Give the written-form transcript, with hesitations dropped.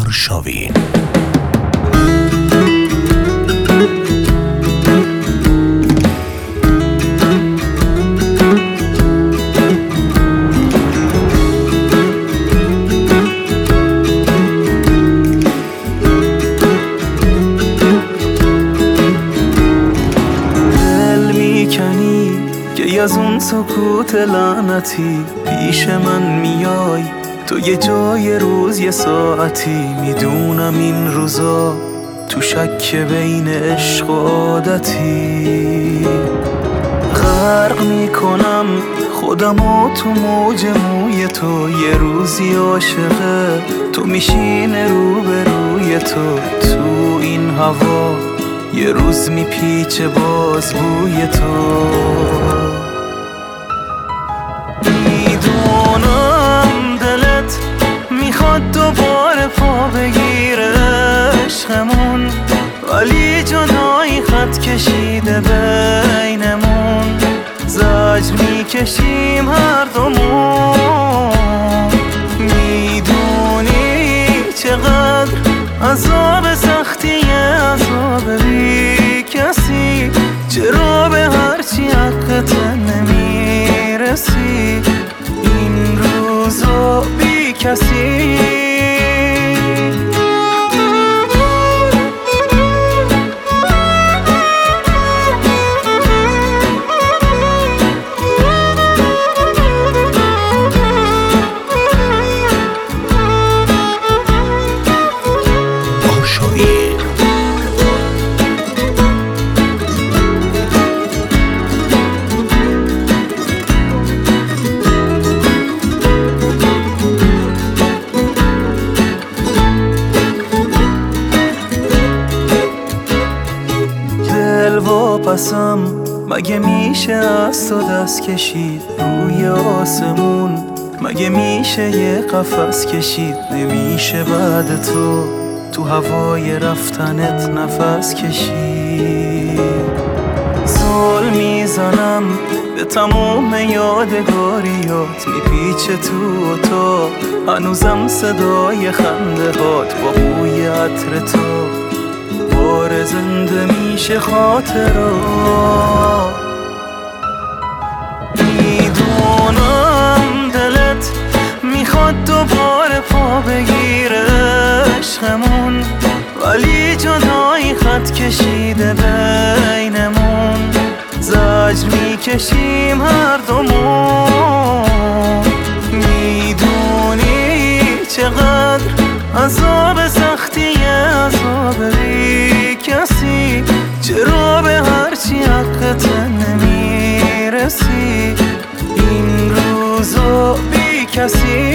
آرشاوین. از اون سکوت لعنتی پیش من میای تو، یه جای روز یه ساعتی. میدونم این روزا تو شک بین عشق و عادتی. غرق میکنم خودمو تو موج موی تو، یه روزی عاشقه تو میشینه روبروی تو. تو این هوا یه روز میپیچه باز بوی تو. میدونم دلت میخواد دوباره پا بگیره عشقمون، ولی جدایی خط کشیده بینمون. زجر میکشیم هر دومون. میدونی چقدر عذاب سختیه، عذاب بی کسی. چرا به هرچی حقت نمیرسی این روزا بی کسی؟ واپسم مگه میشه از تو دست کشید روی آسمون؟ مگه میشه یه قفس کشید؟ نمیشه بعد تو هوای رفتنت نفس کشید. زل میزنم به تموم یادگاریات، میپیچه تو هنوزم صدای خنده هات با بوی عطر تو. بار زنده میشه خاطرات. میدونم دلت میخواد دوباره پا بگیره عشقمون، ولی جدایی خط کشیده بینمون. زجر میکشیم هر دومون. میدونی چقدر عذاب سختیه، عذاب بی کسی. چرا به هرچی حقت نمیرسی این روزا بی کسی؟